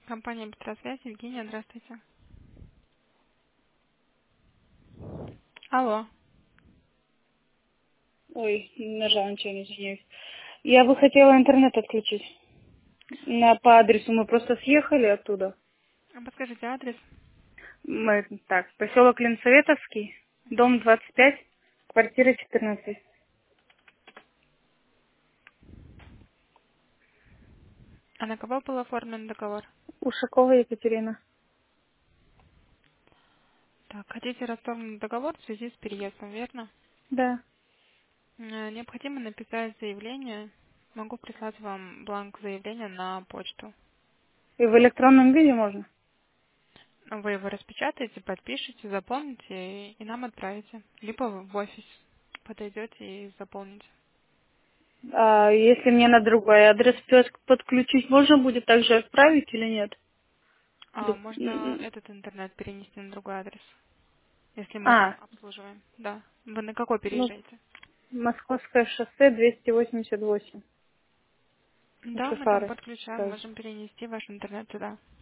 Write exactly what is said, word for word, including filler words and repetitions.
Компания Быстросвязь, Евгения, здравствуйте. Алло. Ой, нажала ничего, не извиняюсь. Я бы хотела интернет отключить. На, по адресу мы просто съехали оттуда. А подскажите адрес? Мы, так, поселок Ленсоветовский, дом двадцать пять, квартира четырнадцать. А на кого был оформлен договор? Ушакова Екатерина. Так, хотите расторгнуть договор в связи с переездом, верно? Да. Э, Необходимо написать заявление. Могу прислать вам бланк заявления на почту. И в электронном виде можно? Вы его распечатаете, подпишете, заполните и нам отправите. Либо вы в офис подойдете и заполните. А если мне на другой адрес пёс- подключить, можно будет также отправить или нет? А Ду- можно м, этот интернет перенести на другой адрес, если мы А, там обслуживаем. Да. Вы на какой ну, переезжаете? Московское шоссе двести восемьдесят восемь. Да, мы там Шофары. подключаем, можем перенести ваш интернет туда.